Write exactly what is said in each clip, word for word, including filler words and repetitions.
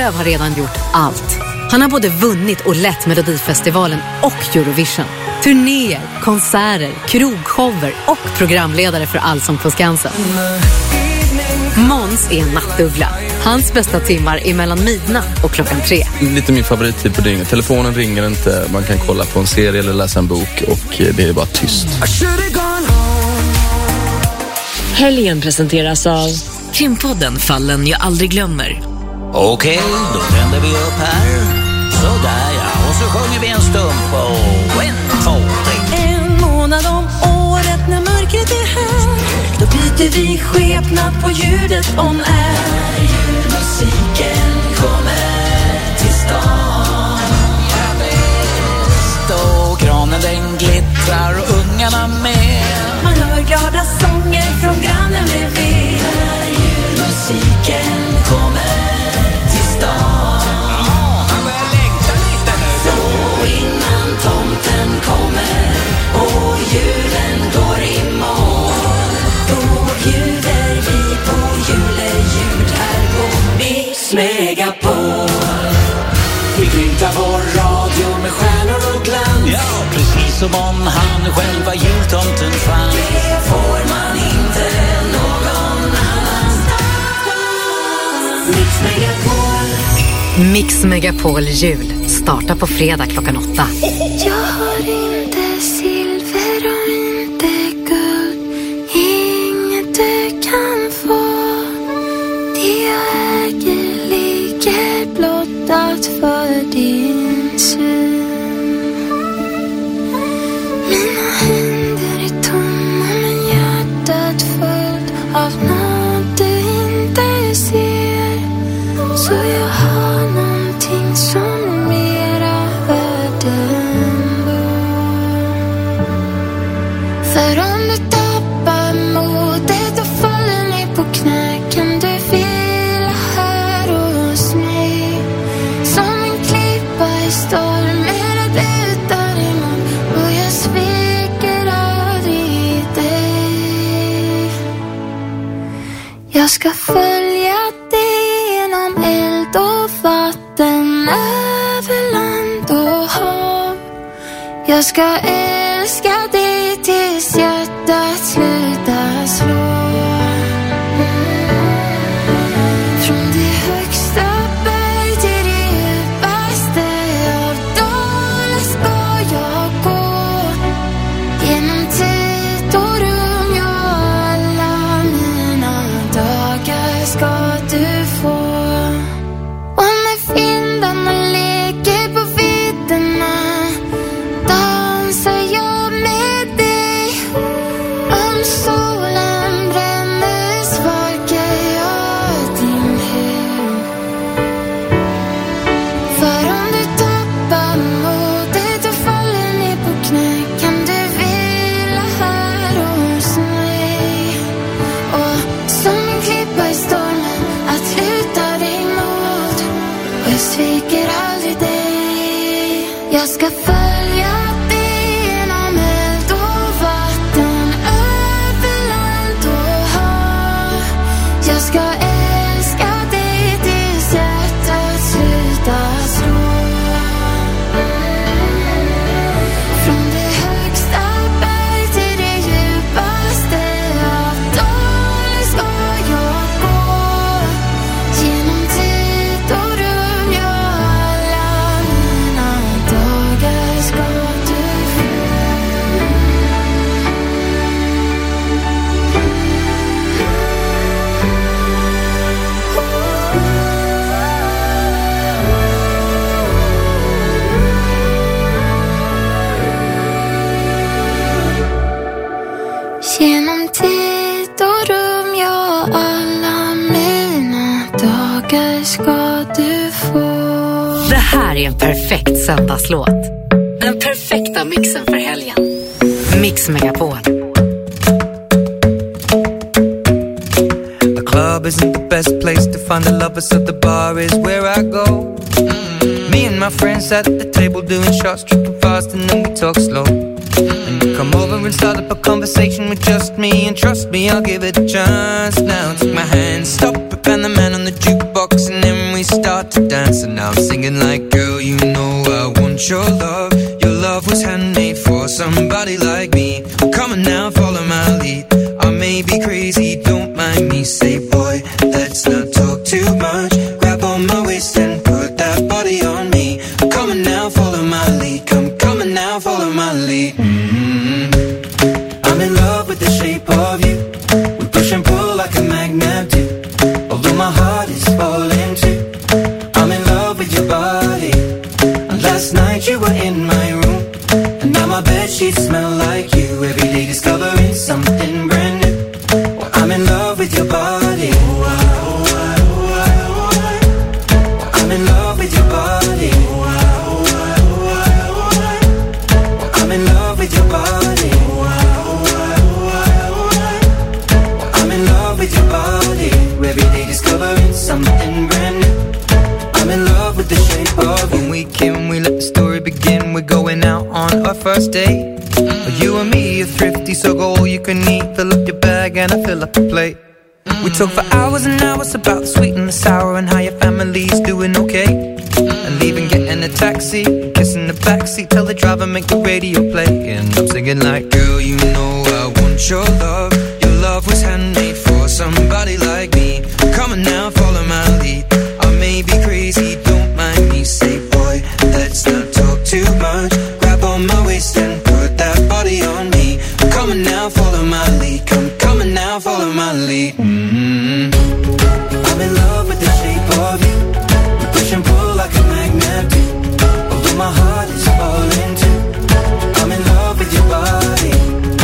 Lindelöf har redan gjort allt. Han har både vunnit och lett Melodifestivalen och Eurovision. Turnéer, konserter, krogshower och programledare för Allsång på Skansen. Måns är en nattuggla. Hans bästa timmar är mellan midnatt och klockan tre. Lite min favorittid på dygnet. Telefonen ringer inte, man kan kolla på en serie eller läsa en bok och det är bara tyst. Helgen presenteras av Krimpodden Fallen jag aldrig glömmer. Okej, okay, då tänder vi upp här. Sådär ja, och så sjunger vi en stump på en, två, tre. En månad om året när mörkret är här, då byter vi skepnad på ljudet om är. Julmusiken kommer till stan. Ja, visst, och granen den glittrar och ungarna med. Man hör glada sånger från grannen bredvid. Julmusiken kommer till stan. Ja, han börjar längta lite nu. Så innan tomten kommer och julen går i mål, då bjuder vi på juleljud här på Mix Megapol. Vi glimtar vår radio med stjärnor och glans. Ja, precis som om han själva jultomten fanns. Det får man inte någon annanstans. Mix Megapol. Mix Megapol jul startar på fredag klockan åtta. Jag har inte silver och inte guld, inget du kan få. Det jag äger ligger blottat för din syn. Mina händer är tomma men hjärtat fullt av något du inte ser. Så jag har någonting som är mera värd ändå. För om du tappar modet och faller ner på knä, kan du vila här hos mig. Som en klippa i stormen att utan emot, och jag sviker aldrig dig. Jag ska följa dig genom eld och vatten, över land och hav. Jag ska älska dig tills hjärtat slutar slå. Från det högsta berg till det djupaste av dalar ska jag gå. Genom tid och rum, ja, alla mina dagar ska du få. Och när vindarna leker på vidderna, dansar jag med dig. Om solen bränner svalkar jag din hud. För om du tappar modet och faller ner på knä, kan du vila här hos mig. Och som en klippa i stormen att luta dig mot, och jag sviker aldrig dig. Jag ska följa dig genom eld och vatten, över land och hav. Jag ska älska dig tills hjärtat slutar slå. Från det högsta berg till det djupaste av dalar ska jag gå. Genom tid och rum, ja, alla mina dagar ska du få. Genom tid och rum, ja, alla mina dagar ska du få. Det här är en perfekt söndagslåt. Den perfekta mixen för helgen. Mix Megapol. The club isn't the best place to find the lovers, so the bar is where I go. Mm-hmm. Me and my friends at the table doing shots, tripping fast and then we talk slow. And you come over and start up a conversation with just me, and trust me, I'll give it a chance. Now take my hand, stop it, and the man on the jukebox, and then we start start to dance, and now I'm singing like, girl, you know I want your love. Your love was handmade for somebody like me. Come on now, follow my lead. I may be crazy, don't mind me. Say, boy, let's not talk too much. Grab on my waist and put that body on me. Come on now, follow my lead. Come, come on now, follow my lead. Mm-hmm. I'm in love with the shape of you. We push and pull like a magnet do. Although my heart is falling too. I'm in love with your body. And last night you were in my room, and now my bedsheets smell like you. Every day discovering something brand new. Well, I'm in love with your body. I'm in love with your body. I'm in love with your body. I'm in love with your body. Every day discovering something brand new. I'm in love with the shape of you. When we came, we let the story begin. We're going out on our first date. You and me are thrifty, so go all you can eat. Fill up your bag and I fill up the plate. We talk for hours and hours about the sweet and the sour, and how your family's doing okay. And leaving, getting a taxi, kissing the backseat, tell the driver make the radio play. And I'm singing like, girl, you know I want your love. Your love was handmade for somebody like me. Come on now, follow my lead. I may be crazy, don't mind me. Say, boy, let's not talk too much. Grab on my waist and put that body on me. Come on now, follow my lead. Come, come on now, follow my lead. Mm-hmm. I'm in love with the shape of you. We push and pull like a magnet do. Although my heart is falling too. I'm in love with your body.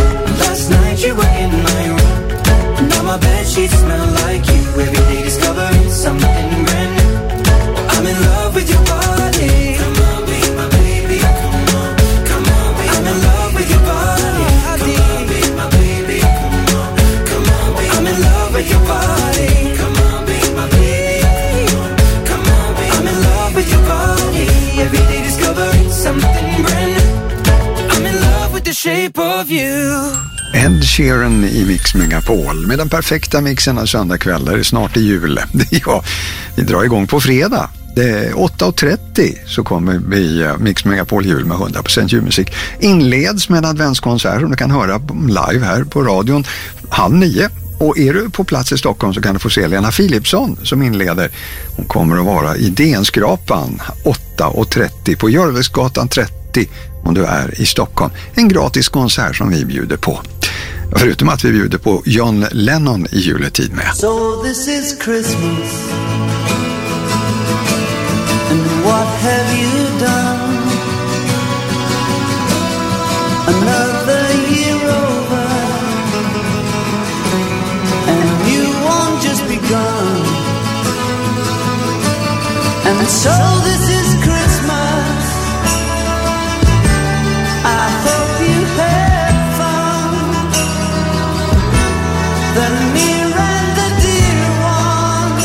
Last night you were in my room, and now my bedsheets smell like you. Every day discovering something brand new. I'm in love with your body. Come on, be my baby. Come on, come on, be I'm in love with your body. Come on, be my baby. Come on, come on, be I'm in love with your body. Come on, be my baby. Come on, be I'm in love with your body. Every day discovering something brand new. I'm in love with the shape of you. Ed Sheeran i Mix Megapol med den perfekta mixen av söndagkvällar. Snart i jul. Ja, vi drar igång på fredag. Det är åtta och trettio så kommer vi Mix Megapol jul med hundra procent julmusik. Inleds med en adventskonsert som du kan höra live här på radion halv nio. Och är du på plats i Stockholm så kan du få se Lena Philipsson som inleder. Hon kommer att vara i D N-skrapan åtta och trettio på Jörgelsgatan trettio om du är i Stockholm. En gratis konsert som vi bjuder på. Förutom att vi bjuder på John Lennon i juletid med. So this is Christmas, and what have you done? Another year over, and you won't just begun. And so this is Christmas, I hope you had fun. The near and the dear one,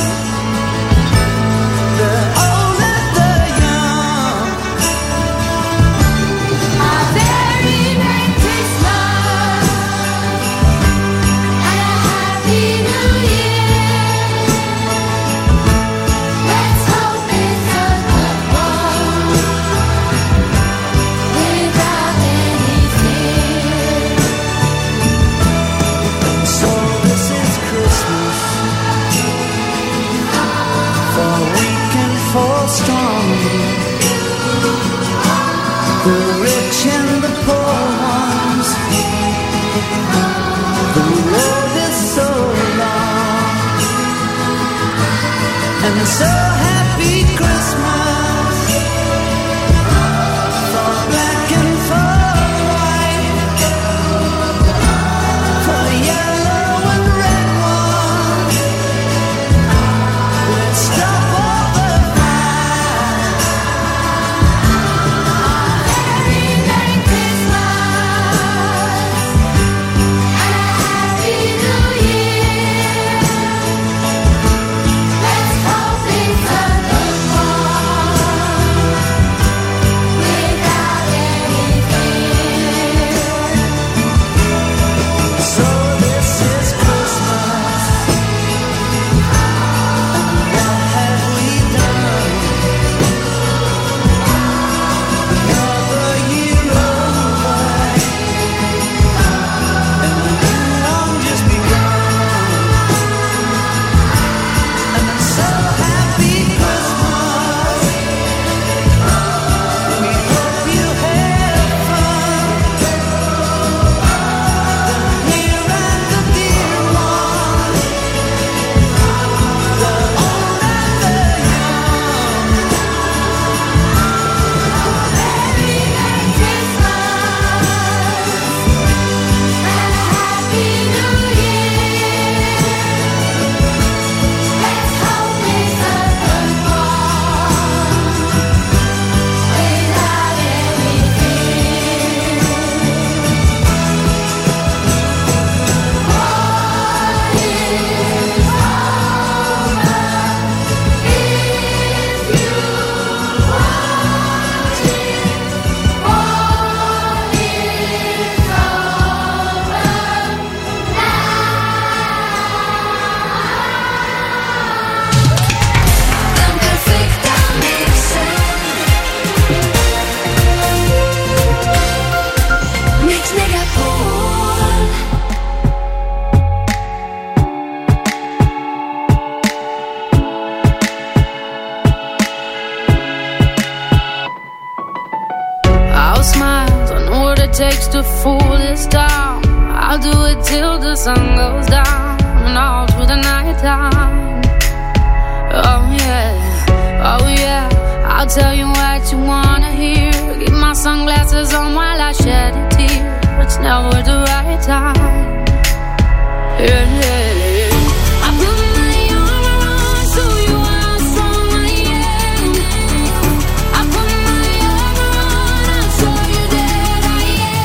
the old and the young. A very Merry Christmas and a Happy New Year. Let's hope it's a good takes to fool this town. I'll do it till the sun goes down and all through the night time. Oh yeah, oh yeah, I'll tell you what you wanna hear. Keep my sunglasses on while I shed a tear. It's never the right time. Yeah, yeah, yeah. I put my arm around so you are strong I am. I put my arm around and show you that I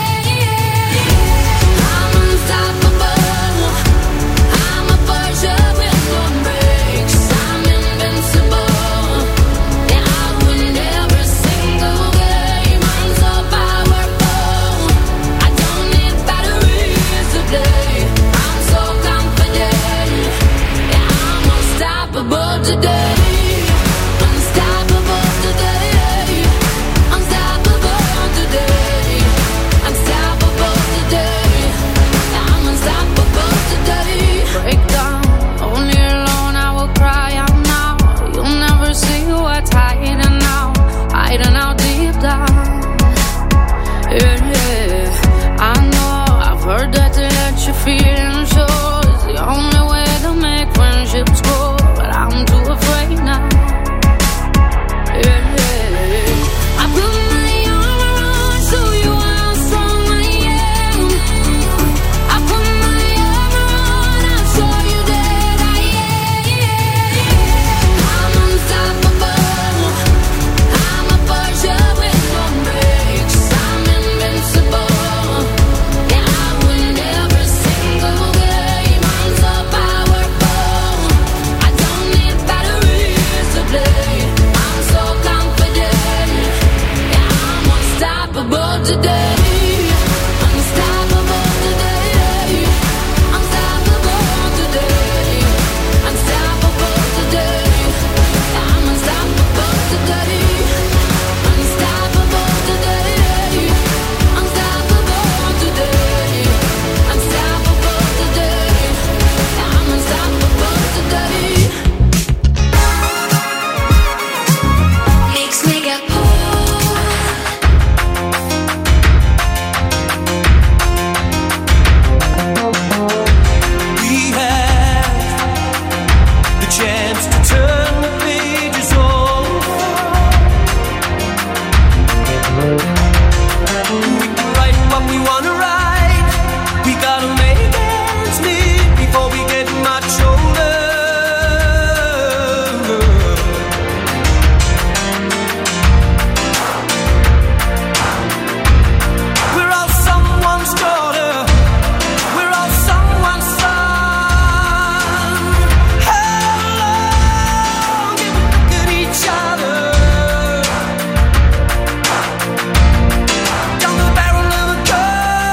am. I'm unstoppable. I'm a Porsche with no brakes. I'm invincible. Yeah, I win every single game. I'm so powerful. I don't need batteries to play. I'm so confident. Yeah, I'm unstoppable today. Unstoppable today. Unstoppable today. Unstoppable today. Yeah, I'm unstoppable today. Break down, only alone I will cry out now. You'll never see what's hiding now, hiding out deep down. Yeah, yeah, I know, I've heard that to let your feelings show is the only way to make friendships grow, but I'm too afraid now. Yeah, yeah, I put my arm around so you how strong I am. I put my arm around and show you that I am. I'm unstoppable. I'm a Porsche with no brakes. I'm invincible. Yeah, I win every single game. I'm so powerful. I don't need batteries to play. I'm so confident. Yeah, I'm unstoppable today. Unstoppable today. Unstoppable today. Unstoppable today. Yeah, I'm unstoppable today. Unstoppable today. Unstoppable today. Unstoppable today. Yeah, I'm unstoppable today. Mix Megapol. We have the chance to turn the pages over. We can write what we want to write. We gotta make ends meet before we get much older. We're all someone's daughter. We're all someone's son. How long can we look at each other? Down the barrel of a gun.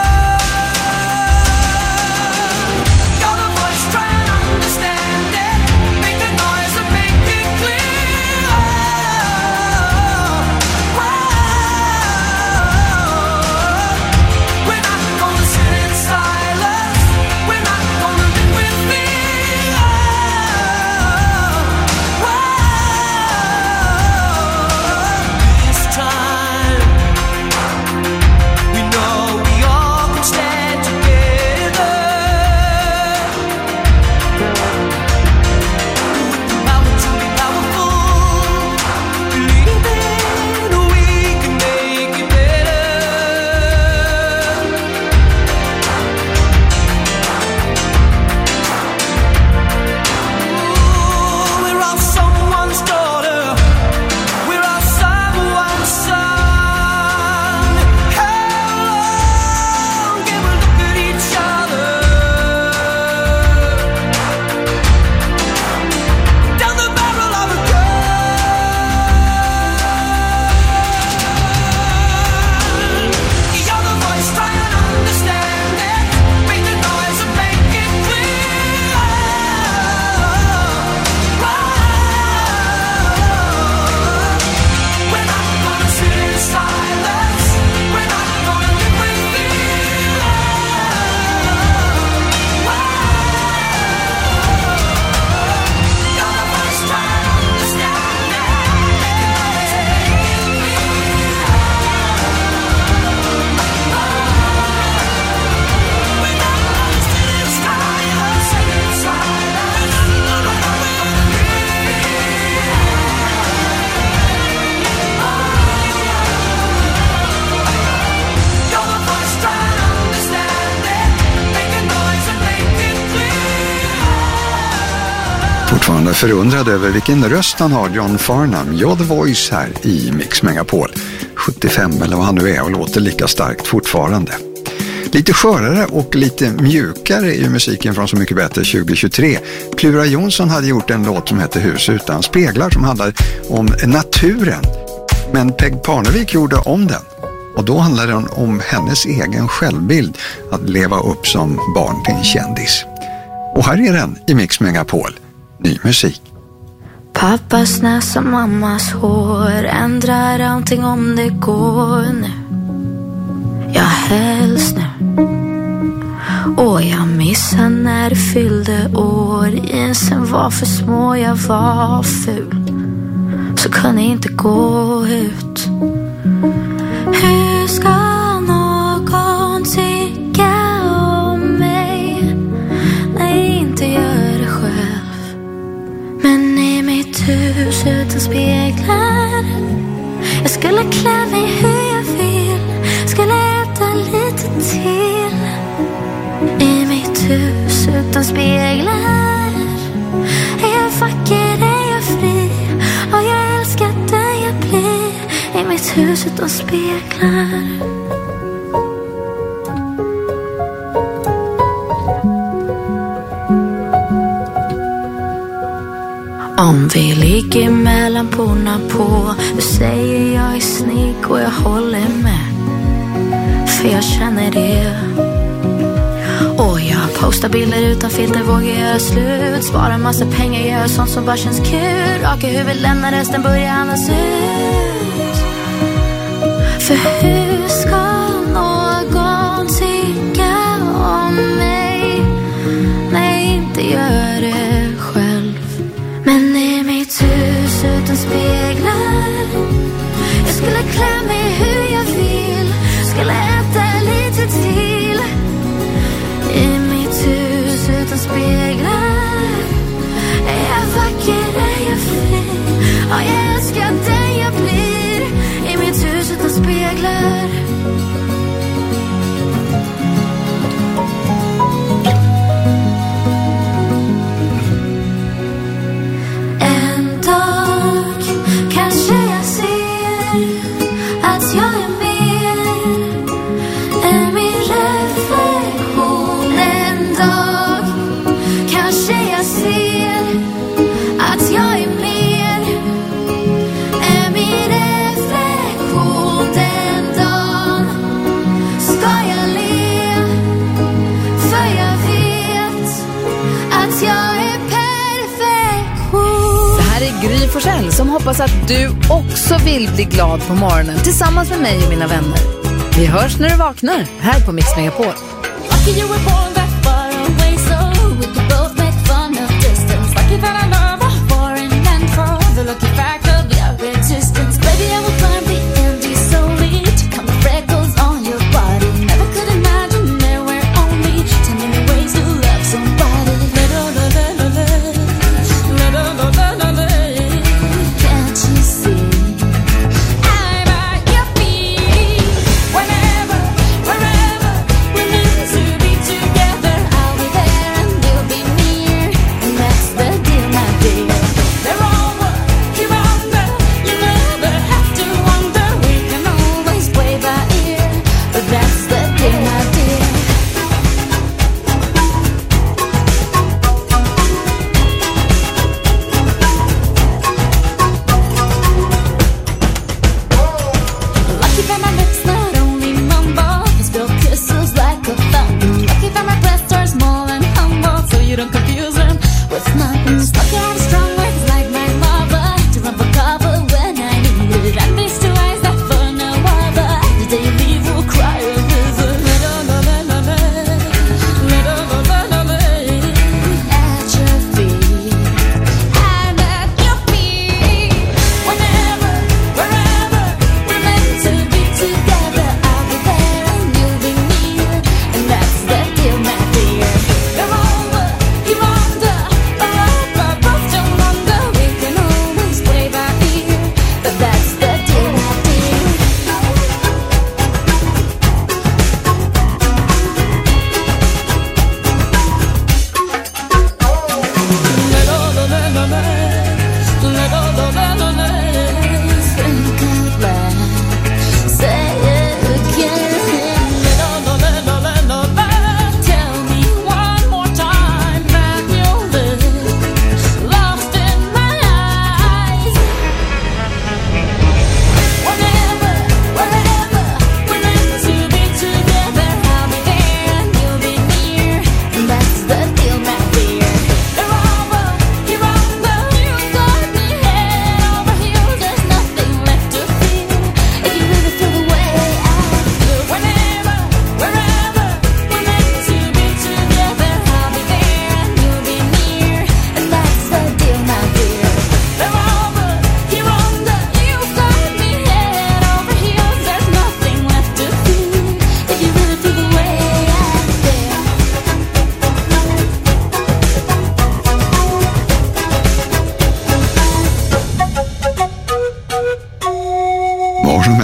Fortfarande förundrad över vilken röst han har, John Farnham. You're the voice här i Mix Megapol. sjuttiofem eller vad han nu är och låter lika starkt fortfarande. Lite skörare och lite mjukare är ju musiken från Så mycket bättre tjugohundratjugotre. Plura Jonsson hade gjort en låt som heter Hus utan speglar som handlar om naturen. Men Peg Parnevik gjorde om den. Och då handlar den om hennes egen självbild att leva upp som barn till en kändis. Och här är den i Mix Megapol. Ny musik. Pappas näsa, mammas hår, ändrar allting om det går nu. Jag helst nu. Och jag missade när det fyllde år. Jeansen var för små, jag var ful. Så kunde inte gå ut. Hur ska någon tycka om mig? Nej, inte gör det själv. Men i mitt hus utan speglar, jag skulle klä mig hur jag vill, skulle äta lite till. I mitt hus utan speglar, är jag vacker, är jag fri, och jag älskar den jag blir. I mitt hus utan speglar. Om vi ligger mellan porna på, du säger jag är snygg och jag håller med. För jag känner det. Och jag postar bilder utan filter, vågar göra slut. Spara massa pengar, gör sånt som bara känns kul. Raka huvud, lämna resten, börja andas ut. För hur ska någon tycka om mig? Nej, inte gör det själv. Men i mitt hus utan speglar, jag skulle klä mig hur jag vill, skulle äta lite till. I mitt hus utan speglar, är jag vacker, är jag fri, och jag älskar den jag blir. I mitt hus utan speglar. En dag kanske jag ser att jag är mer än min reflektion. En dag kanske jag ser att jag är mer än min reflektion. Den dagen ska jag le, för jag vet att jag är perfektion. Det här är Gry Forssell som hoppas att du också vill bli glad på morgonen tillsammans med mig och mina vänner. Vi hörs när du vaknar här på Mix Megapol. Give on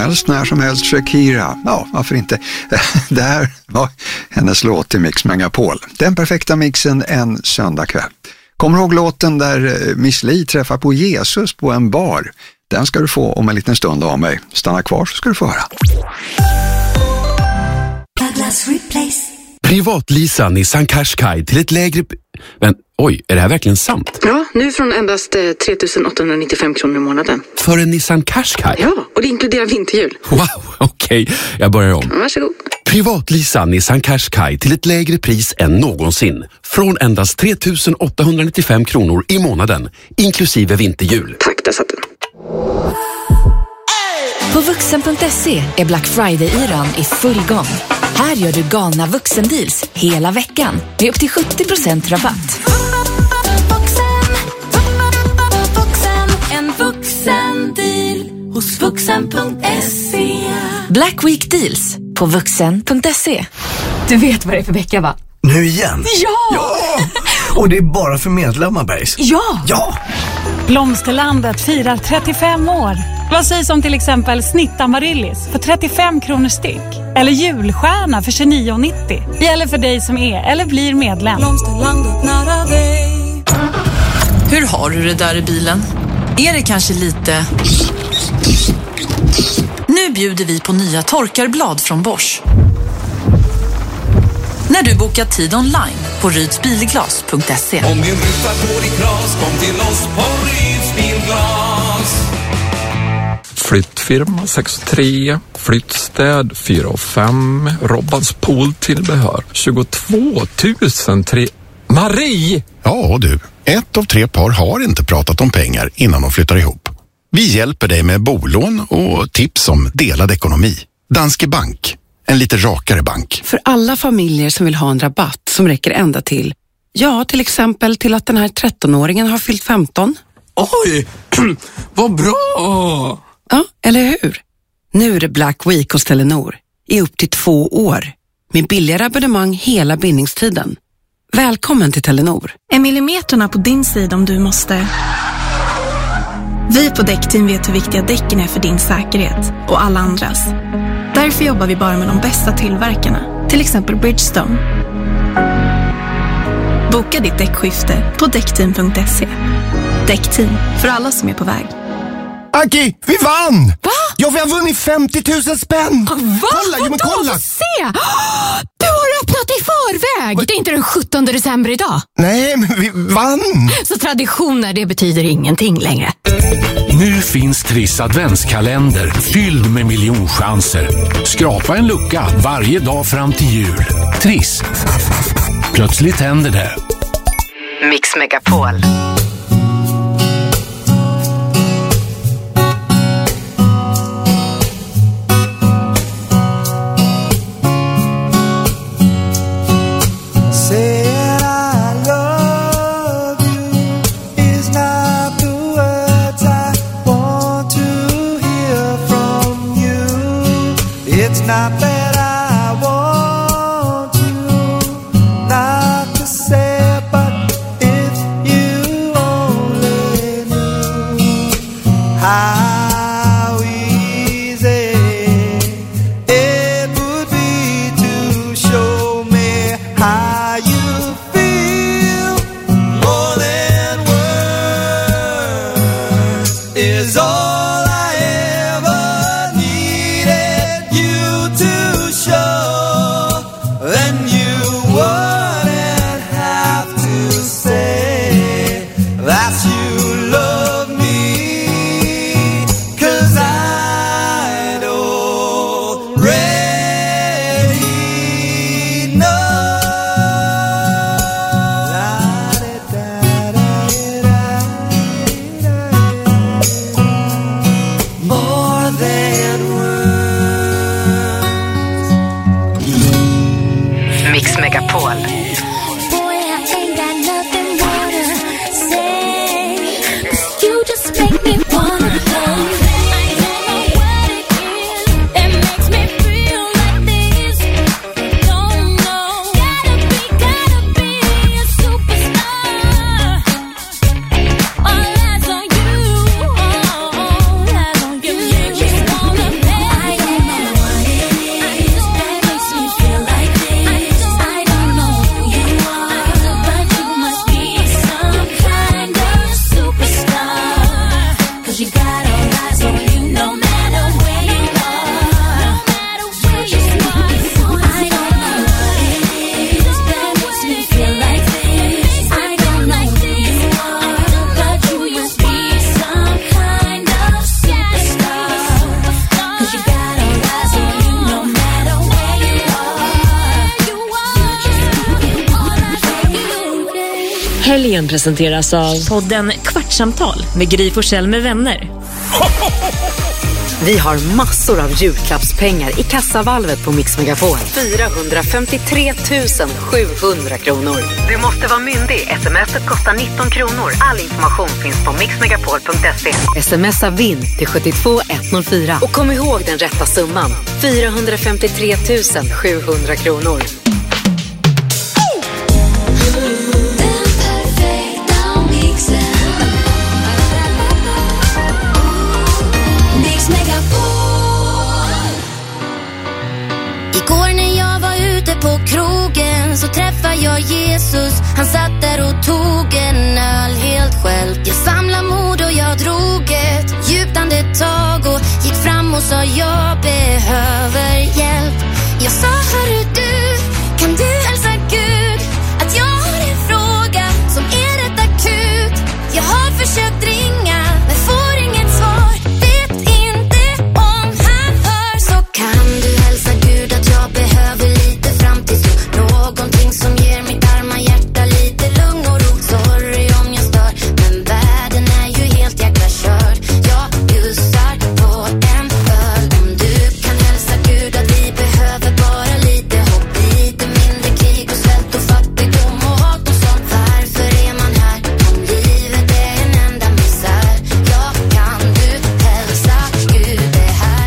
helst, när som helst, Shakira. Ja, varför inte? Det här var hennes låt till Mix Megapol. Den perfekta mixen en söndagkväll. Kommer du ihåg låten där Miss Li träffar på Jesus på en bar? Den ska du få om en liten stund av mig. Stanna kvar så ska du få höra. Privatlisa Nissan Qashqai till ett lägre... Men oj, är det här verkligen sant? Ja, nu från endast eh, tre tusen åttahundranittiofem kronor i månaden. För en Nissan Qashqai? Ja, och det inkluderar vinterhjul. Wow, okej. Okay. Jag börjar om. Varsågod. Privatlisa Nissan Qashqai till ett lägre pris än någonsin. Från endast tre tusen åttahundranittiofem kronor i månaden, inklusive vinterhjul. Tack, där satt den. På vuxen punkt se är Black Friday-yran i full gång. Här gör du galna vuxendeals hela veckan med upp till sjuttio procent rabatt. En vuxendeal hos vuxen punkt se. Black Week Deals på vuxen punkt se. Du vet vad det är för vecka, va? Nu igen? Ja! Ja! Och det är bara för medlemmar, Bergs. Ja! Ja! Blomsterlandet firar trettiofem år. Vad sägs om till exempel Snittamaryllis för trettiofem kronor styck? Eller julstjärna för tjugonio nittio? Gäller för dig som är eller blir medlem. Blomsterlandet nära dig. Hur har du det där i bilen? Är det kanske lite... Nu bjuder vi på nya torkarblad från Bosch. När du bokar tid online på rydsbilglas punkt se. Om din ruta går i kras, kom till oss på Ryds Bilglas. Flyttfirma sex tre, flyttstäd fyra fem, Robbans pooltillbehör tjugotvå tusen tre. Marie! Ja du, ett av tre par har inte pratat om pengar innan de flyttar ihop. Vi hjälper dig med bolån och tips om delad ekonomi. Danske Bank, en lite rakare bank. För alla familjer som vill ha en rabatt som räcker ända till, ja till exempel till att den här trettonåringen har fyllt femton. Oj, vad bra! Ja, eller hur? Nu är det Black Week hos Telenor i upp till två år med billigare abonnemang hela bindningstiden. Välkommen till Telenor. Är millimeterna på din sida om du måste? Vi på Däckteam vet hur viktiga däcken är för din säkerhet och alla andras. Därför jobbar vi bara med de bästa tillverkarna, till exempel Bridgestone. Boka ditt däckskifte på däckteam punkt se. Däckteam, för alla som är på väg. Anki, vi vann! Va? Ja, vi har vunnit femtio tusen spänn! Va? Kolla, jo, men kolla! Se! Du har öppnat i förväg! Va? Det är inte den sjuttonde december idag. Nej, men vi vann! Så traditioner, det betyder ingenting längre. Nu finns Triss adventskalender fylld med miljonchanser. Skrapa en lucka varje dag fram till jul. Triss. Plötsligt händer det. Mix Megapol. Not that I want to, not to say, but if you only knew how easy it would be to show me how you feel. More than words is all Helgen presenteras av podden Kvartsamtal med Gry Forssell med vänner. Vi har massor av julklappspengar i kassavalvet på Mix Megapol. fyrahundrafemtiotre tusen sjuhundra kronor. Du måste vara myndig. Sms:et kostar nitton kronor. All information finns på mixmegapol punkt se. Smsa vinn till sjuttiotvå etthundrafyra. Och kom ihåg den rätta summan. fyrahundrafemtiotre tusen sjuhundra kronor. Igår när jag var ute på krogen så träffade jag Jesus. Han satt där och tog en öl helt själv. Jag samlade mod och jag drog ett djupt andetag och gick fram och sa jag behöver hjälp. Jag sa hörru du, kan du hälsa Gud att jag har en fråga som är rätt akut. Jag har försökt ringa men får inget svar. Vet inte om han hör. Så kan du hälsa Gud att jag behöver lite framtidsro. Någonting som ger mitt arma hjärta lite lugn och ro. Sorry om jag stör, men världen är ju helt jäkla körd. Jag bjussar på en öl. Om du kan hälsa Gud att vi behöver bara lite hopp, lite mindre krig och svält och fattigdom och hat och sånt. Varför är man här om livet är en enda misär? Ja, kan du hälsa Gud det här?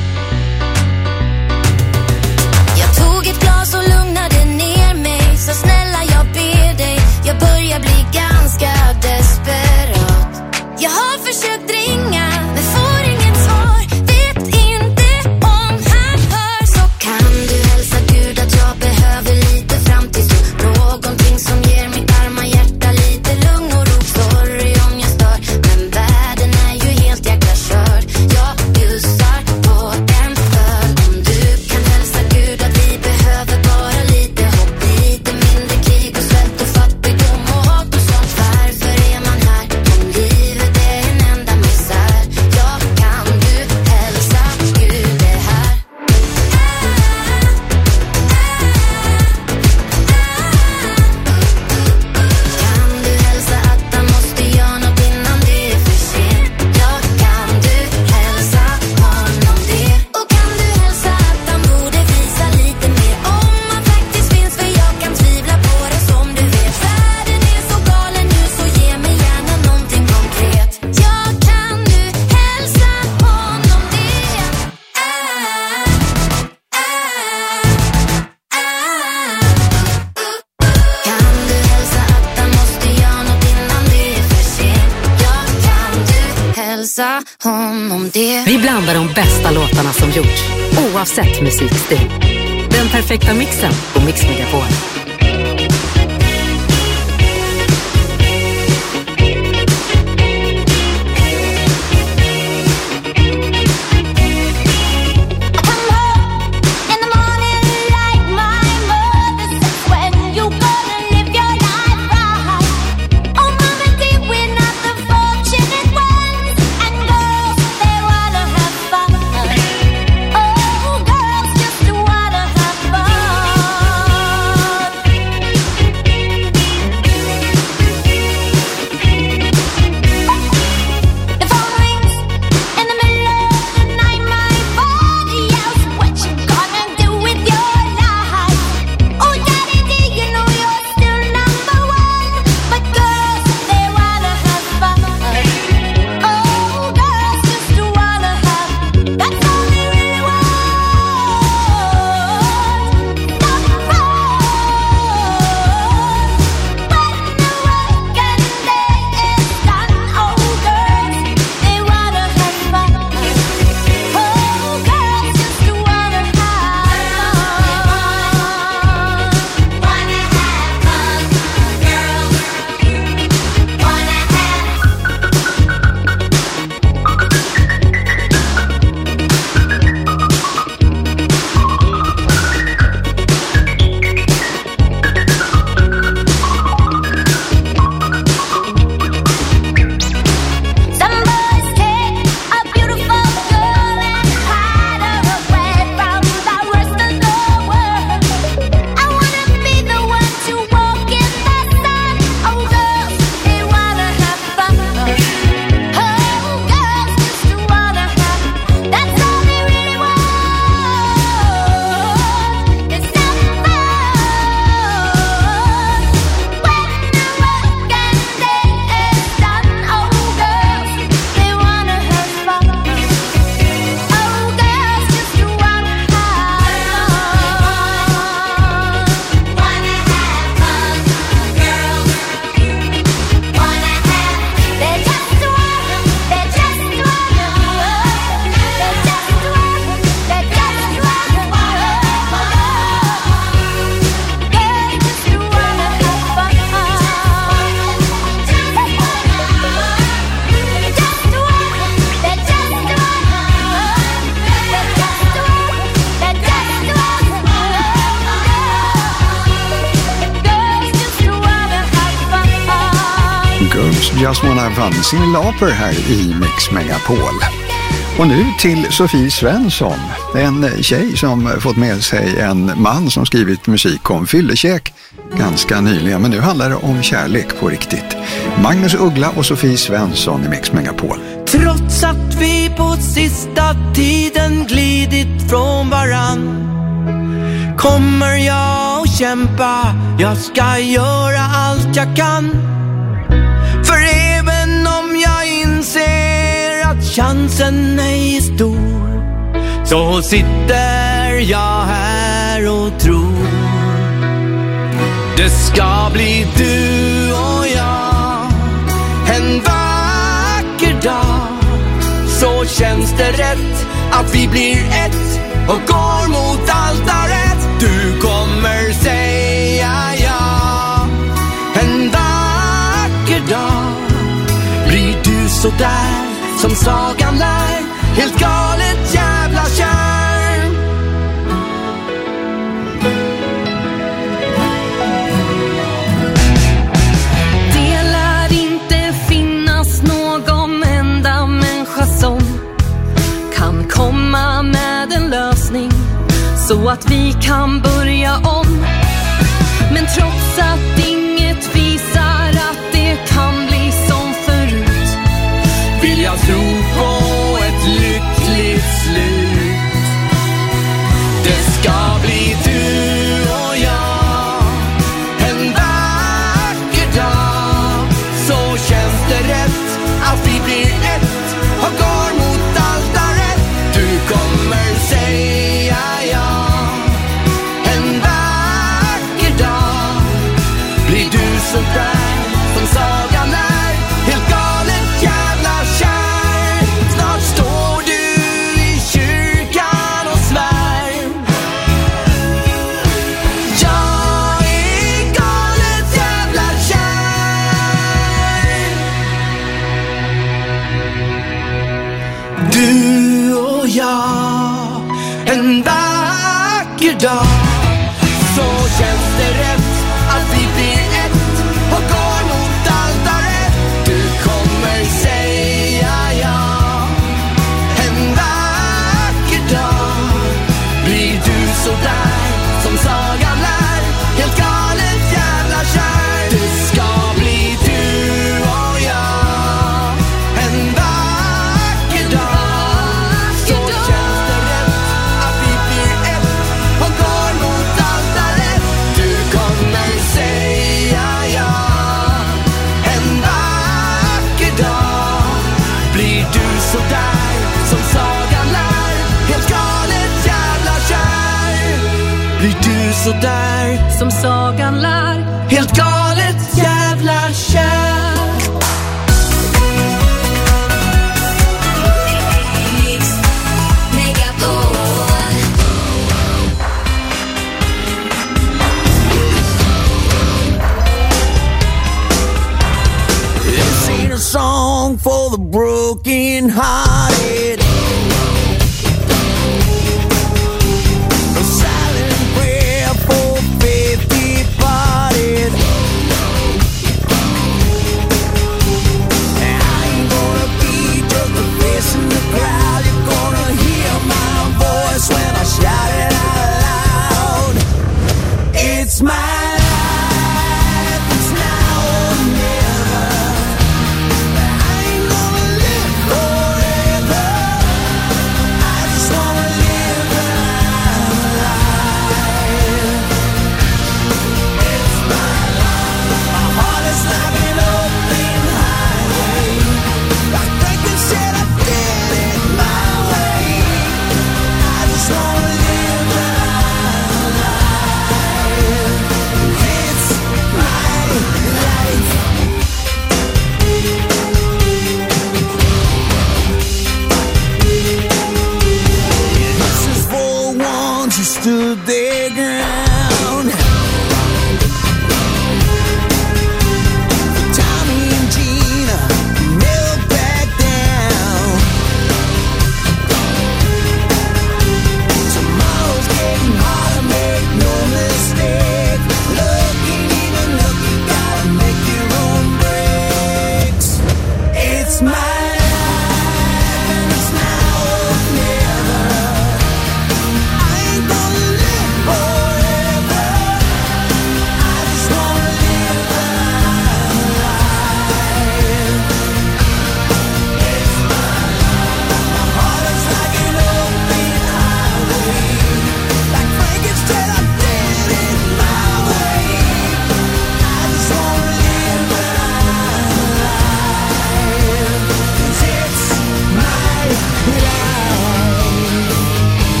Jag tog ett glas och lugnade ner mig. Så snälla jag ber dig, jag börjar bli ganska desperat. Jag har försökt ringa men får inget svar. Vet inte om han hör. Så kan du hälsa Gud att jag behöver lite framtidsro. Någonting som ger mitt arma hjärta lite lugn och ro. Sorry om jag stör, men världen är ju helt jäkla körd. Jag bjussar på en öl. Om du kan hälsa Gud att vi behöver bara lite hopp, lite mindre krig och svält och fattigdom och hat och sånt. Varför är man här om livet är en enda misär? Ja, kan du hälsa Gud det här? Kan du hälsa att han måste göra något innan det är för sent? Ja, kan du hälsa honom det? Och kan du hälsa att han borde visa lite mer om han faktiskt finns? För jag kan tvivla på det som du vet. Världen är så galen nu så ge mig gärna någonting konkret. Ja, kan du hälsa honom det? Kan du hälsa att han måste göra något innan det är för sent? Ja, kan du hälsa honom det? Vi blandar de bästa låtarna som gjorts, oavsett musikstil. Den perfekta mixen på Mix Megapol. Stones, Just Wanna Have Fun, Cyndi Lauper här i Mix Megapol. Och nu till Sofie Svensson, en tjej som fått med sig en man som skrivit musik om fyllekäk ganska nyligen, men nu handlar det om kärlek på riktigt. Magnus Uggla och Sofie Svensson i Mix Megapol. Trots att vi på sista tiden glidit från varann, kommer jag att kämpa, jag ska göra allt jag kan. För även om jag inser att chansen är stor, så sitter jag här och tror det ska bli du och jag en vacker dag. Så känns det rätt att vi blir ett och går mot altaret. Du kommer säga ja en vacker dag. Blir du så där som sagan lär, helt galet jävla kär. Det lär inte finnas någon enda människa som kan komma med en lösning så att vi kan börja om. Men trots att inget visar att det kan bli som förut, vill jag tro på ett lyckligt slut. Det ska bli du och jag en vacker dag. Så känns det rätt att vi blir ett och går mot altaret. Du kommer säga ja en vacker dag. Blir du så där som sagan är, helt galet jävla kär. Snart står du i kyrkan och svär. Jag är galet jävla kär. Du och jag en vacker dag. Så känns det rätt att vi blir ett och går mot altaret. Du kommer säga ja en vacker dag. Blir du så där som sagan lär, helt galet jävla kär. Det ska bli du och jag en vacker dag. Så känns det rätt att vi blir ett och går mot altaret. Du kommer säga ja en vacker dag. Blir du så där som sagan lär, helt galet jävla kär. Blir du så där som sagan lär, helt galet jävla kär. This ain't a song for the broken hearted. A silent prayer for faith departed. I ain't gonna be just a face in the crowd. You're gonna hear my voice when I shout it out loud. It's my life, it's now or never. I ain't gonna live forever. I just wanna live alive. It's my life. My heart is like an open highway. Like breaking shit, I did it my way. I just wanna live alive.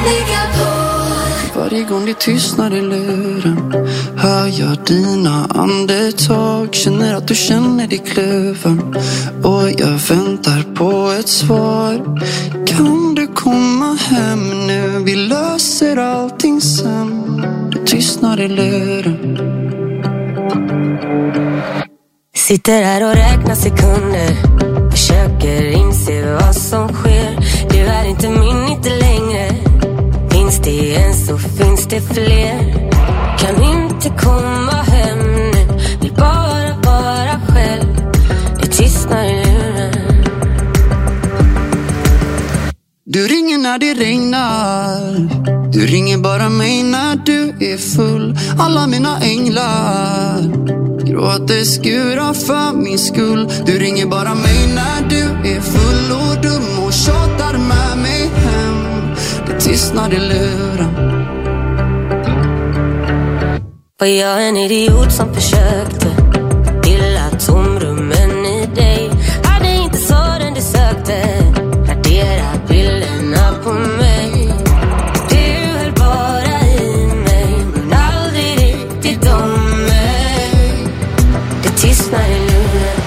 Varje gång det tystnar i luren hör jag dina andetag. Känner att du känner dig kluven och jag väntar på ett svar. Kan du komma hem nu? Vi löser allting sen. Det tystnar i luren. Sitter här och räknar sekunder, försöker inse vad som sker. Du är inte min, inte längre. Finns det en så finns det fler. Kan inte komma hem nu, vill bara vara själv. Det tystnar i luren. Du ringer när det regnar. Du ringer bara mig när du är full. Alla mina änglar gråter skurar för min skull. Du ringer bara mig när du är full och dum och tjatar med mig hem. Det tystnar i luren. Var jag en idiot som försökte fylla tomrummen i dig? Hade inte svaren du sökte, radera bilderna på mig. Du höll bara i mig, men aldrig riktigt om mig. Det tystnar i luren.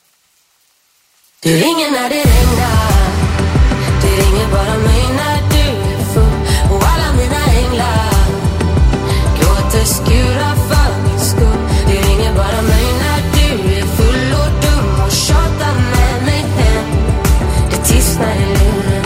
Du ringer när det regnar. Du ringer bara mig när du är full. Och alla mina änglar gråter skurar för min skull. Du ringer bara mig när du är full och dum och tjatar med mig hem. Det tystnar i luren.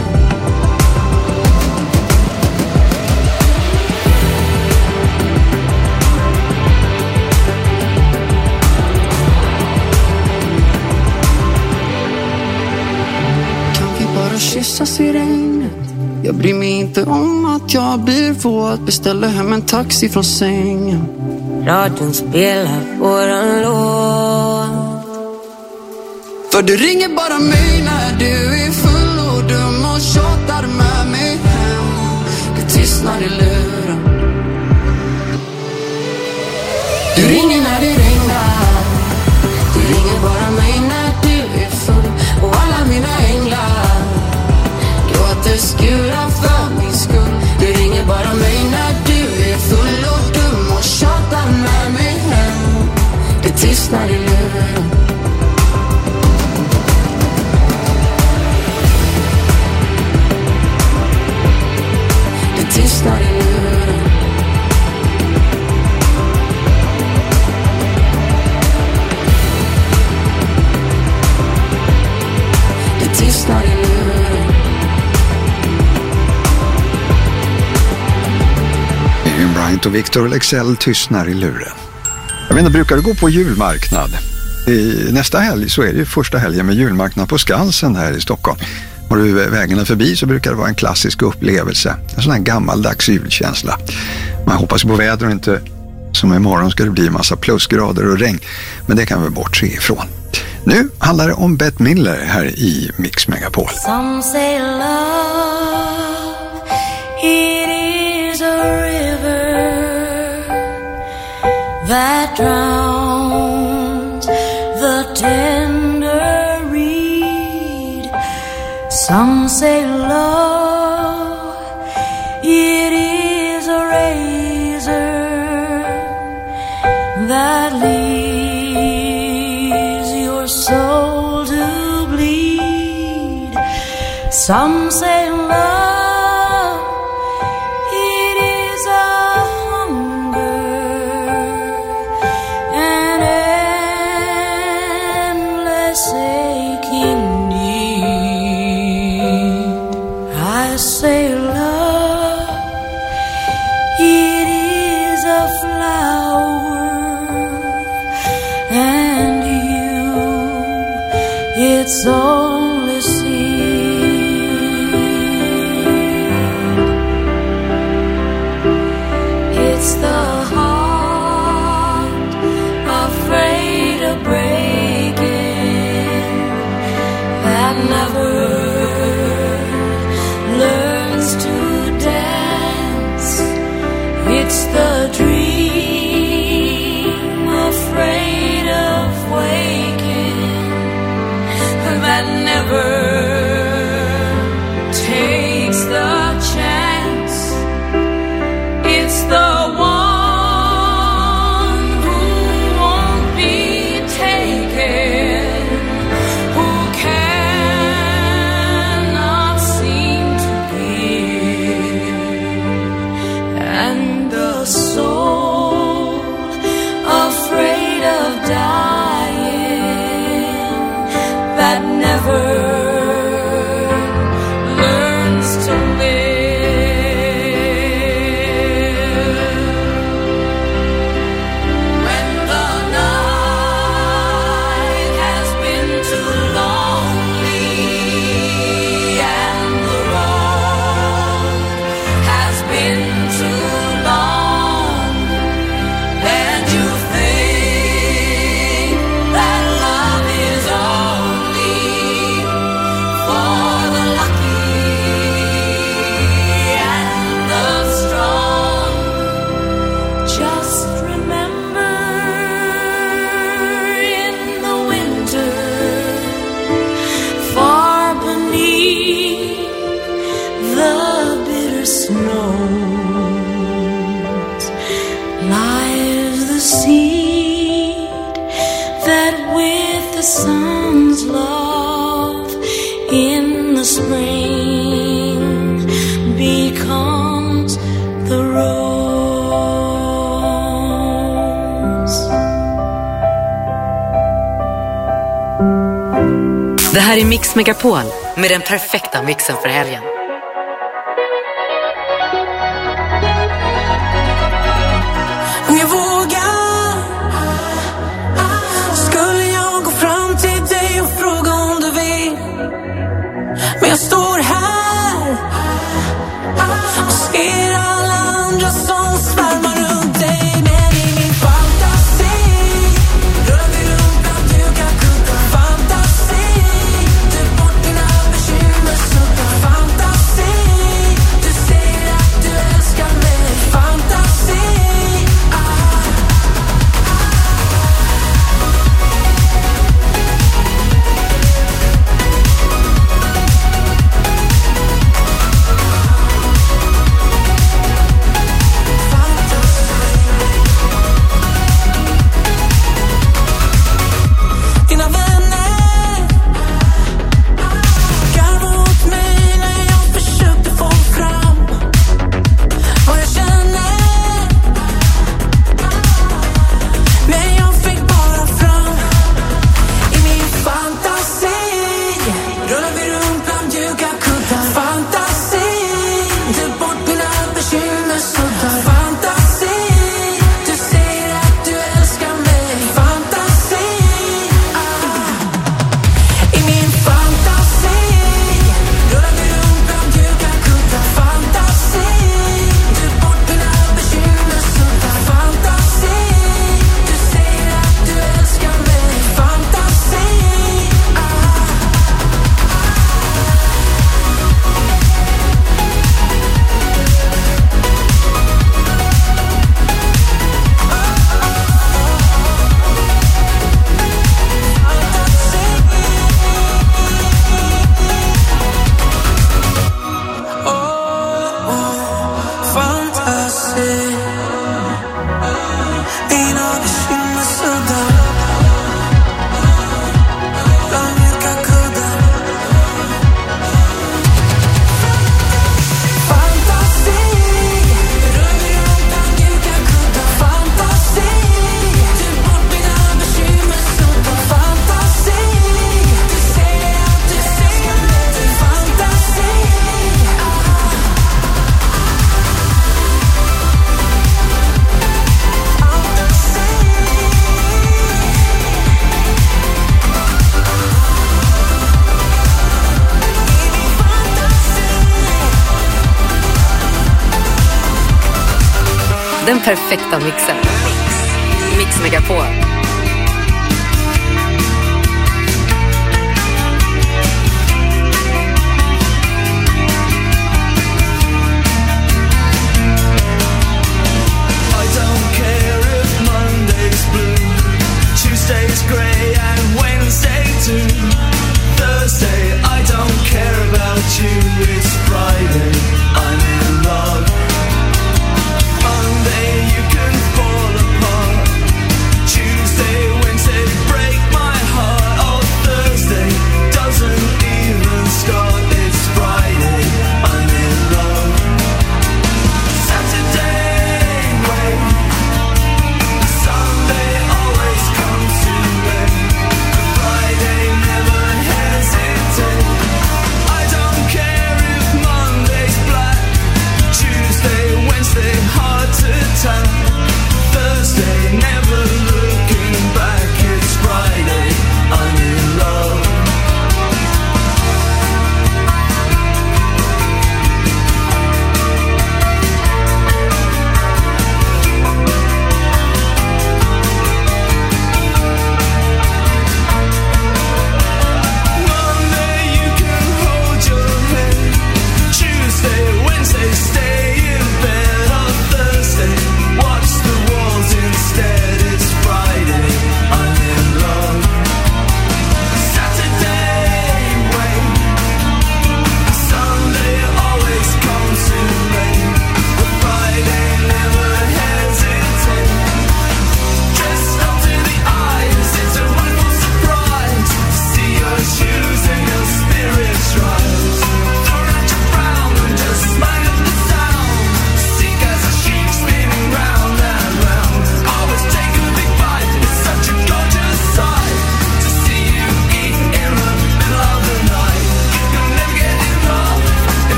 Kan vi bara kyssas i regnet? Jag bryr mig inte om att jag blir våt. Beställer hem en taxi från sängen. Radion spelar våran låt. För du ringer bara mig när du är full och dum och tjatar med mig hem. Det tystnar i luren. Du ringer när det regnar. Du ringer bara mig när du är full. Och alla mina änglar gråter skurar för min skull. Du ringer bara mig när du är full och dum och tjatar med mig hem. Det tystnar i luren. Det tystnar i luren. Det tystnar i luren. Miriam Bryant och Victor Leksell tystnar i luren. Jag vet inte, brukar du gå på julmarknad? I nästa helg så är det första helgen med julmarknad på Skansen här i Stockholm. Har du vägarna förbi så brukar det vara en klassisk upplevelse. En sån här gammaldags julkänsla. Man hoppas på väder och inte som imorgon ska det bli en massa plusgrader och regn. Men det kan vi bortse ifrån. Nu handlar det om Bette Midler här i Mix Megapol. Some say love, it is a river that drowns the tender reed. Some say love, it is a razor that leaves your soul to bleed. Some say love, it is a hunger, an endless aching need. I say love, it is a flower, and you, it's only seed. It's the heart afraid of breaking that never learns to dance. It's the dream afraid of waking that never takes the chance. the sun's love in the spring becomes the rose. Det här är Mix Megapol med den perfekta mixen för helgen. Om jag vågar skulle jag gå fram till dig och fråga om du vill. Men jag står här och ser alla andra som svärmar runt dig. Men i min fantasi rör vi runt bland dukar, kuddar. Fantasi, du bort dina bekymmer, suddar. Fantasi, du säger att du älskar mig. Fantasi. Dina vänner garvar åt mig när jag försökte få fram vad jag känner. Men jag fick bara fram i min fantasi. Rullar vi runt bland dukar, kuddar. Fantasi, du bort mina bekymmer, suddar. Fantasi, du säger att du älskar mig. Fantasi, i min fantasi rullar vi runt bland dukar, kuddar. Fantasi, du bort mina bekymmer, suddar. Fantasi, du säger att du älskar mig. Fantasi, fantasi, dina bekymmer suddar. Bland mjuka kuddar. Fantasi, rör vi runt bland mjuka kuddar. Fantasi, du bort mina bekymmer, suddar. Fantasi, du säger att du älskar mig. Fantasi. Den perfekta mixen. Mix Megapol. I don't care if Monday's blue, Tuesday's grey and Wednesday too. Thursday, I don't care about you, it's Friday, I'm in love. Monday, you can fall apart. Tuesday,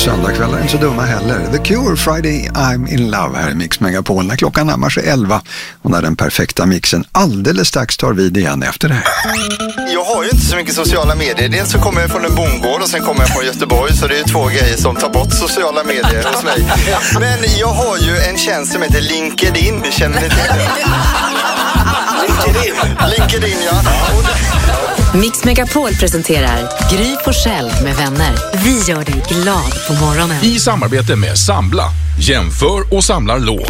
söndagkvällar är inte så dumma heller. The Cure, Friday I'm in love här i Mix Megapol. När klockan närmar sig elva och när den perfekta mixen alldeles strax tar vid igen efter det här. Jag har ju inte så mycket sociala medier. Dels så kommer jag från en bondgård och sen kommer jag från Göteborg. Så det är två grejer som tar bort sociala medier hos mig. Men jag har ju en tjänst som heter LinkedIn. Vi känner ni till det? LinkedIn. LinkedIn, ja. Mix Megapol presenterar Gry Forssell med vänner. Vi gör dig glad på morgonen. I samarbete med Sambla. Jämför och samlar lån.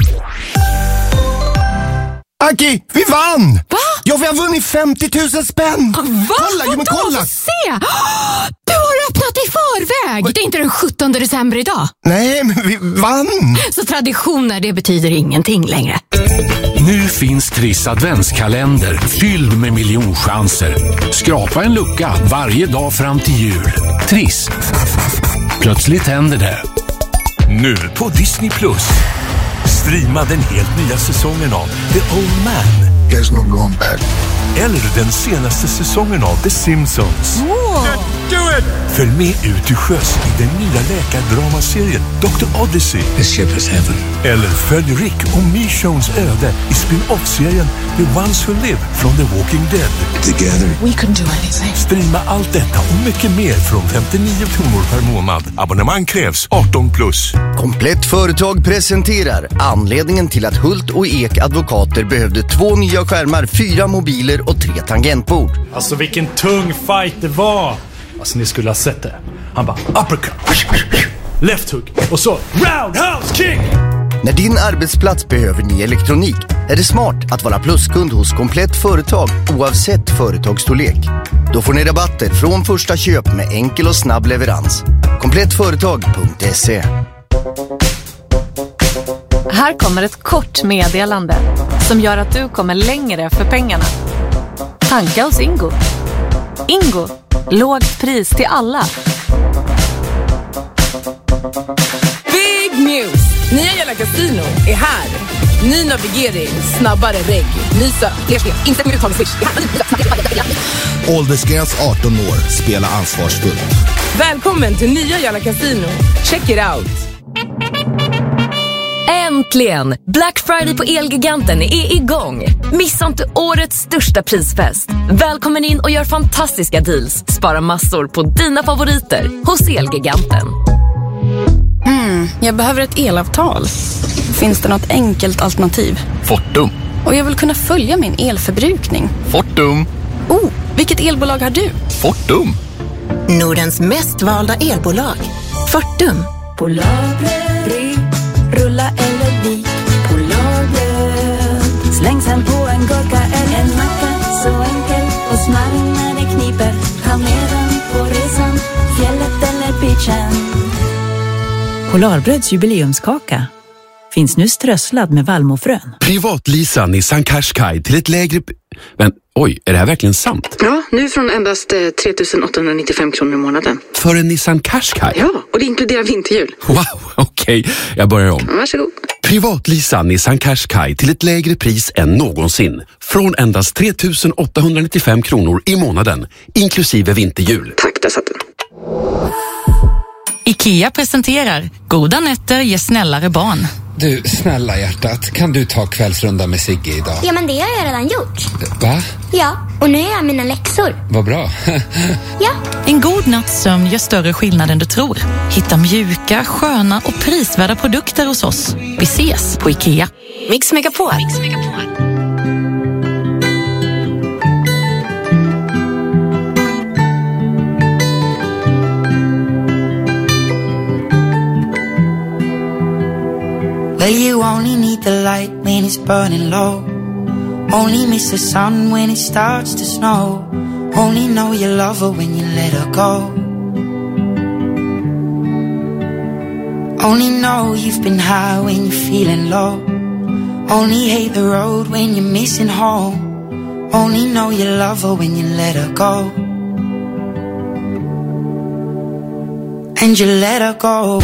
Aki, vi vann! Va? Ja, vi har vunnit femtio tusen spänn! Va? Kolla, jo, men kolla! Se! Du har öppnat i förväg! Det är inte den sjuttonde december idag. Nej, men vi vann! Så traditioner, det betyder ingenting längre. Nu finns Triss adventskalender fylld med miljonchanser. Skrapa en lucka varje dag fram till jul. Triss. Plötsligt händer det. Nu på Disney Plus. Streama den helt nya säsongen av The Old Man. There's no going back. Eller den senaste säsongen av The Simpsons. Wow. Do it! Följ med ut till sjöss i den nya läkardramaserien doktor Odyssey. This ship is heaven. Eller följ Rick och Michonnes öde i spin-off-serien The Ones Who Live från The Walking Dead. Together we can do anything. Streama allt detta och mycket mer från femtionio kronor per månad. Abonnemang krävs arton plus. Komplett Företag presenterar anledningen till att Hult och Ek advokater behövde två nya skärmar, fyra mobiler och tre tangentbord. Alltså vilken tung fight det var. Alltså ni skulle ha sett det. Han bara uppercut, left hook och så roundhouse kick. När din arbetsplats behöver ny elektronik är det smart att vara pluskund hos Komplett Företag oavsett företagsstorlek. Då får ni rabatter från första köp med enkel och snabb leverans. komplettföretag punkt se. Här kommer ett kort meddelande som gör att du kommer längre för pengarna. Tanka hos Ingo. Ingo, lågt pris till alla. Big news! Nya Jalla Casino är här. Ny navigering, snabbare regg, ny sök, fler spel, insättning uttag swish. Åldersgräns arton år, spela ansvarsfullt. Välkommen till nya Jalla Casino. Check it out! Äntligen! Black Friday på Elgiganten är igång. Missa inte årets största prisfest. Välkommen in och gör fantastiska deals. Spara massor på dina favoriter hos Elgiganten. Mm, jag behöver ett elavtal. Finns det något enkelt alternativ? Fortum. Och jag vill kunna följa min elförbrukning. Fortum. Oh, vilket elbolag har du? Fortum. Nordens mest valda elbolag. Fortum. Polarbröd, rulla eller vik. Polarbröd, släng sen på en gurka eller en macka. Så enkel och smarrig när det kniper. Ta med den på resan, fjället eller beachen. Polarbröds jubileumskaka finns nu strösslad med vallmofrön. Privatlisa Nissan Qashqai till ett lägre... Men oj, är det här verkligen sant? Ja, nu från endast eh, tre tusen åttahundranittiofem kronor i månaden. För en Nissan Qashqai? Ja, och det inkluderar vinterhjul. Wow, okej. Okay. Jag börjar om. Varsågod. Privatlisa Nissan Qashqai till ett lägre pris än någonsin. Från endast tre tusen åttahundranittiofem kronor i månaden, inklusive vinterhjul. Tack, där satt den. IKEA presenterar Goda nätter ger snällare barn. Du, snälla hjärtat, kan du ta kvällsrunda med Sigge idag? Ja, men det har jag redan gjort. Va? Ja, och nu är jag mina läxor. Vad bra. Ja. En god natts sömn gör större skillnad än du tror. Hitta mjuka, sköna och prisvärda produkter hos oss. Vi ses på IKEA. Mix Megapol. Mix Megapol. Well, you only need the light when it's burning low. Only miss the sun when it starts to snow. Only know you love her when you let her go. Only know you've been high when you're feeling low. Only hate the road when you're missing home. Only know you love her when you let her go. And you let her go.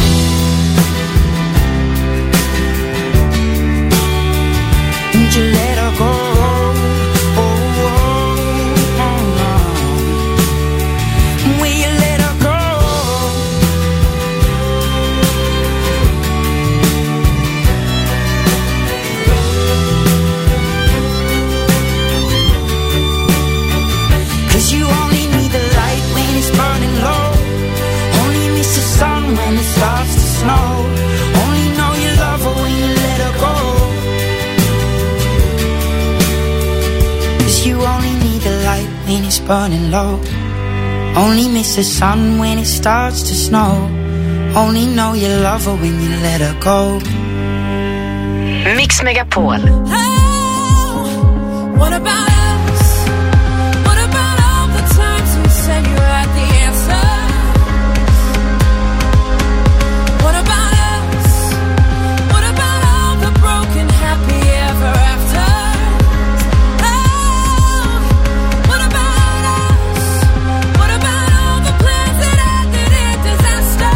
And you let her go. Oh, oh, oh, oh. Will you let her go? burning low. Only miss the sun when it starts to snow. Only know you love her when you let her go. Mix Megapol. What about us? What about all the times we said you had the answer? What about us? What about all the broken happy ever after? Oh, what about us? What about all the plans that ended in disaster?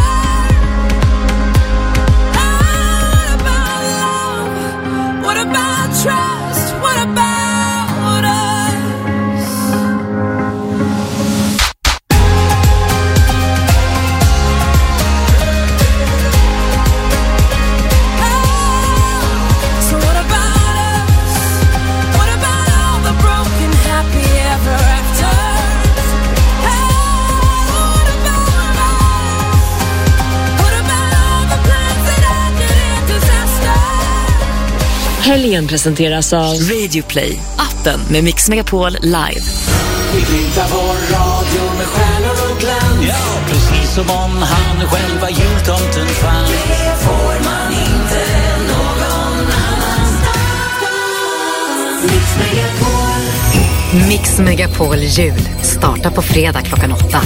Oh, what about love? What about trust? What about Helgen presenteras av Radio Play, appen med Mix Megapol live. Vi glimtar vår radio med stjärnor och glans. Ja, precis som om han själv var jultomten fanns. Det får man inte någon annanstans. Mix Megapol. Mix Megapol jul startar på fredag klockan åtta.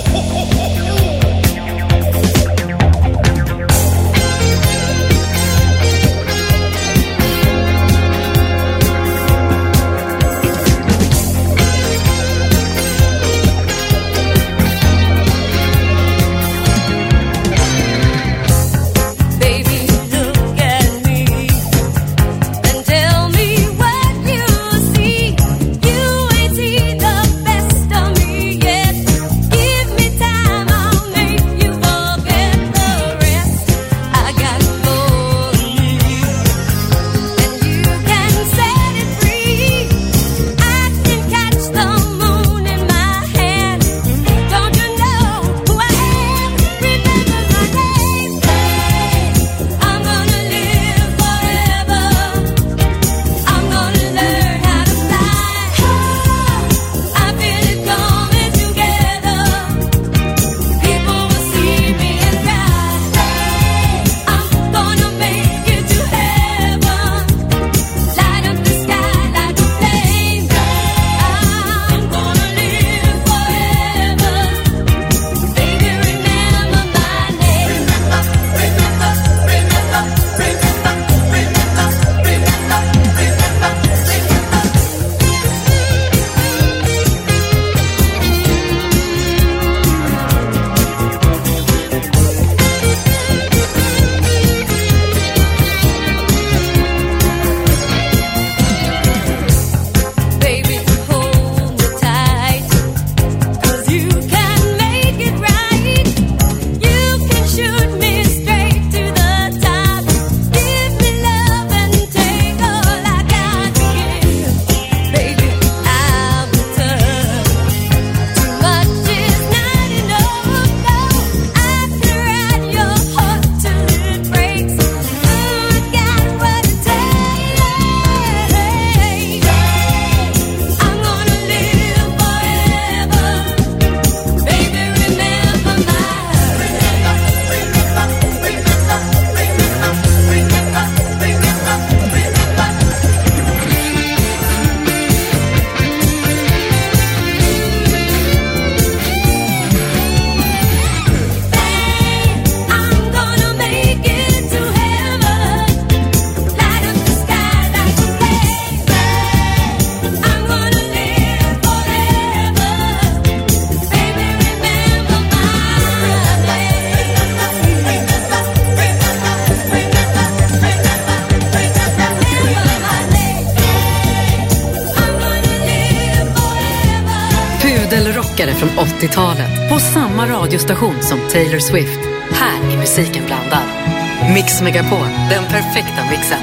Från åttiotalet på samma radiostation som Taylor Swift. Här är musiken blandad. Mix Megapol, den perfekta mixen.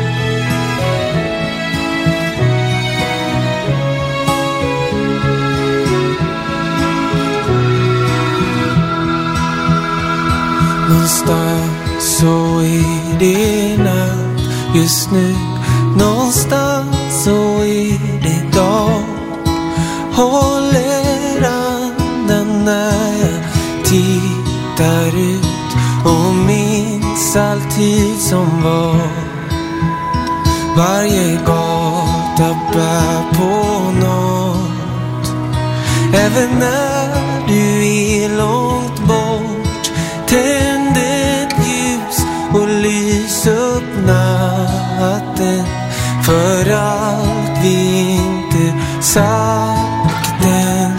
Någonstans så är det natt just nu. Någonstans så är det dag. håller andan när jag tittar ut och minns alltid som var. Varje gata bär på något, även när du är långt bort. Tänd ett ljus och lys upp natten för allt vi inte sagt än.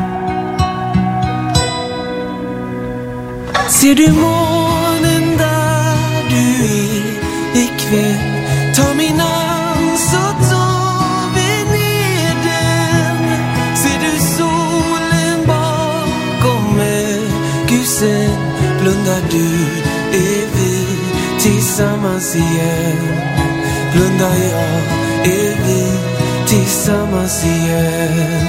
Ser du månen där du är ikväll? Ta min hand så tar vi ner den. Ser du solen bakom ögonen? Blundar du, är vi tillsammans igen. Blundar jag, är vi tillsammans igen.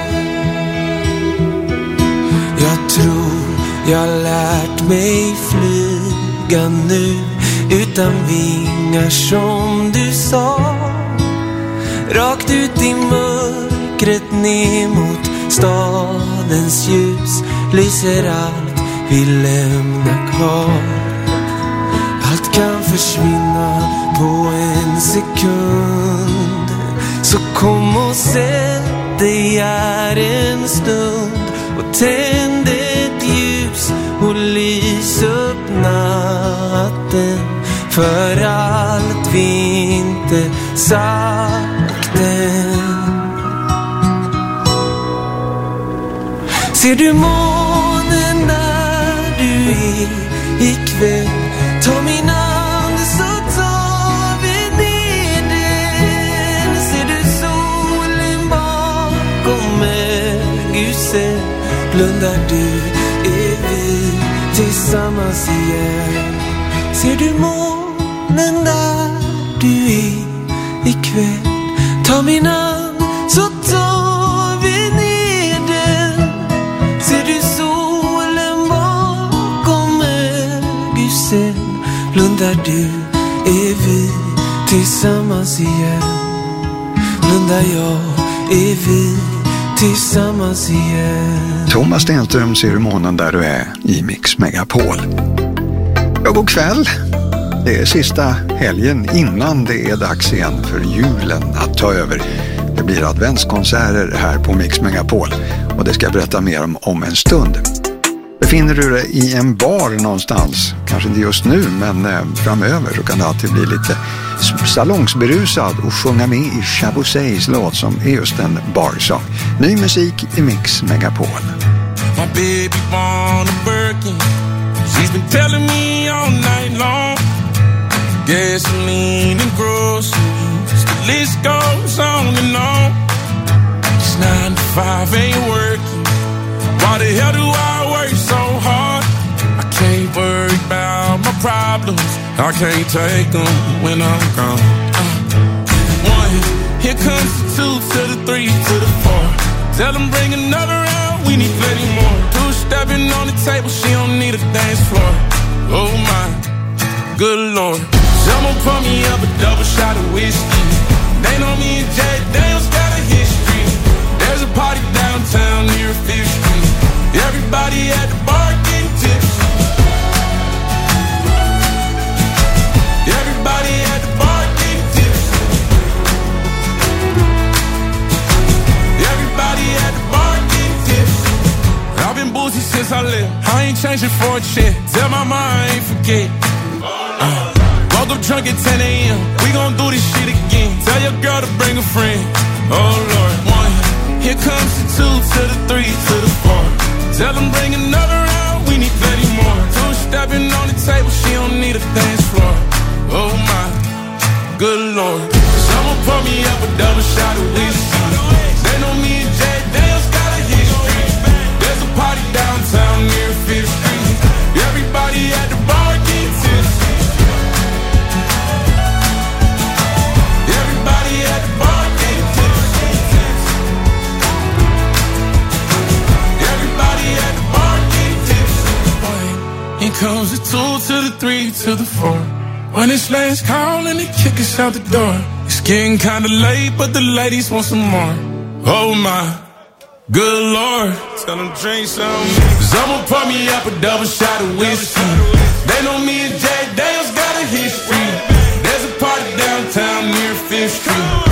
Jag tror jag lärt mig flyga nu utan vingar som du sa. Rakt ut i mörkret ner mot stadens ljus lyser allt vi lämnar kvar. Allt kan försvinna på en sekund. Så kom och sätt dig här en stund och tänd ett ljus och lys upp natten för allt vi inte sagt än. Ser du månen där du är ikväll? Ta min hand så tar vi ner den. Ser du solen bakom ögonen? Blundar du, är vi tillsammans igen. Ser du månen där du är ikväll? Ta min hand så tar vi ner den. Ser du solen bakom ögonen? Blundar du, är vi tillsammans igen. Blundar jag, är vi tillsammans igen. Thomas Stenström, ser du månen där du är i Mix Megapol. Ja, god kväll. Det är sista helgen innan det är dags igen för julen att ta över. Det blir adventskonserter här på Mix Megapol och det ska jag berätta mer om om en stund. Befinner du dig i en bar någonstans, kanske inte just nu men eh, framöver, så kan det alltid bli lite salongsberusad och sjunga med i Chabouzets låt som är just en barsång. Ny musik i Mix Megapol. My baby born a Birkin. She's been telling me all night long. Gasoline and groceries, the list goes on and on. Just nine to five ain't working. Why the hell do I work so hard? I can't worry about my problems. I can't take them when I'm gone. Uh, one, here comes the two to the three to the four. Tell them bring another round, we need plenty more. Two stepping on the table, she don't need a dance floor. Oh my, good lord. Someone pour me up a double shot of whiskey. They know me and Jack Daniels got a history. There's a party downtown near Fifth Street. Everybody at the bar getting tipsy. Everybody at the bar getting tipsy. Everybody at the bar getting tipsy. I've been boozy since I left. I ain't changing for a check. Tell my mom I ain't forget. Uh, woke up drunk at ten a.m. We gon' do this shit again. Tell your girl to bring a friend. Oh Lord. One, here comes the two to the three to the four. Tell them bring another round, we need plenty more. Two stepping on the table, she don't need a dance floor. Oh my, good lord. Someone pour me up a double shot of whiskey. They know me and Jack Daniels got a history. There's a party downtown near Fifth Street. Everybody at the bar getting tipsy. Everybody at the bar getting tipsy. Everybody at the bar getting tipsy. Here comes the two to the three to the four. When it's last call and they kick us out the door. It's getting kinda late, but the ladies want some more. Oh my, Good Lord, tell them drink some. Someone pour me up a double shot of whiskey. They know me and Jack Daniels got a history. There's a party downtown near Fifth Street.